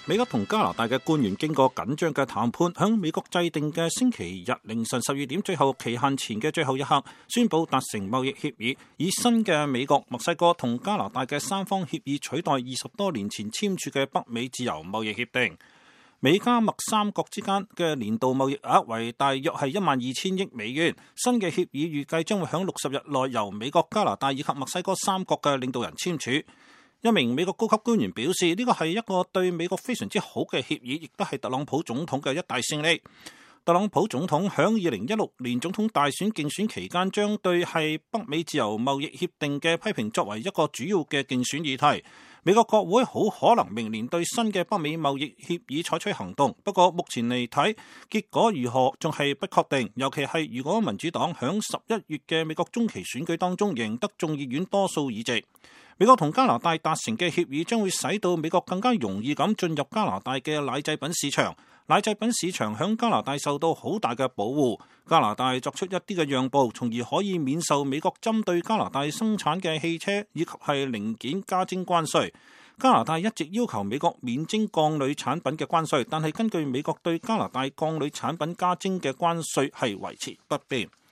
美國同加拿大嘅官員經過緊張嘅談判，響美國制定嘅星期日凌晨12點最後期限前嘅最後一刻，宣布達成貿易協議，以新嘅美國、墨西哥同加拿大嘅三方協議取代20多年前簽署嘅北美自由貿易協定。美加墨三國之間嘅年度貿易額為大約係12000億美元。新嘅協議預計將會響60日內由美國、加拿大以及墨西哥三國嘅領導人簽署。一名美國高級官員表示，呢個係一個對美國非常之好嘅協議，亦都係特朗普總統嘅一大勝利。特朗普總統響2016年總統大選競選期間，將對係北美自由貿易協定嘅批評作為一個主要嘅競選議題。美國國會好可能明年對新嘅北美貿易協議採取行動，不過目前嚟睇，結果如何仲係不確定。尤其係如果民主黨響11月嘅美國中期選舉當中贏得眾議院多數議席，美國同加拿大達成嘅協議將會使到美國更加容易咁進入加拿大嘅奶製品市場。奶製品市場響加拿大受到好大嘅保護，加拿大作出一啲嘅讓步，從而可以免受美國針對加拿大生產嘅汽車以及係零件加徵關稅。加拿大一直要求美國免徵鋼鋁產品嘅關稅，但係根據美國對加拿大鋼鋁產品加徵嘅關稅係維持不變。